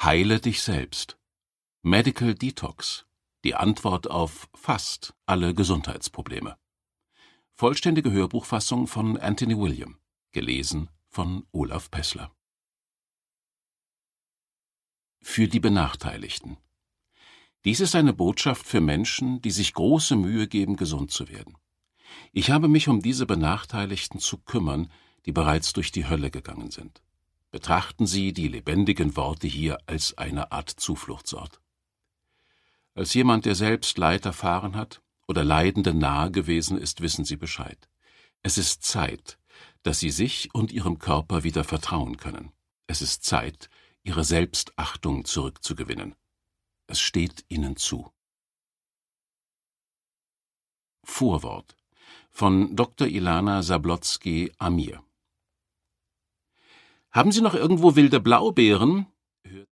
Heile dich selbst. Medical Detox. Die Antwort auf fast alle Gesundheitsprobleme. Vollständige Hörbuchfassung von Anthony William. Gelesen von Olaf Pessler. Für die Benachteiligten. Dies ist eine Botschaft für Menschen, die sich große Mühe geben, gesund zu werden. Ich habe mich um diese Benachteiligten zu kümmern, die bereits durch die Hölle gegangen sind. Betrachten Sie die lebendigen Worte hier als eine Art Zufluchtsort. Als jemand, der selbst Leid erfahren hat oder Leidenden nahe gewesen ist, wissen Sie Bescheid. Es ist Zeit, dass Sie sich und Ihrem Körper wieder vertrauen können. Es ist Zeit, Ihre Selbstachtung zurückzugewinnen. Es steht Ihnen zu. Vorwort von Dr. Ilana Zablotzky-Amir. Haben Sie noch irgendwo wilde Blaubeeren?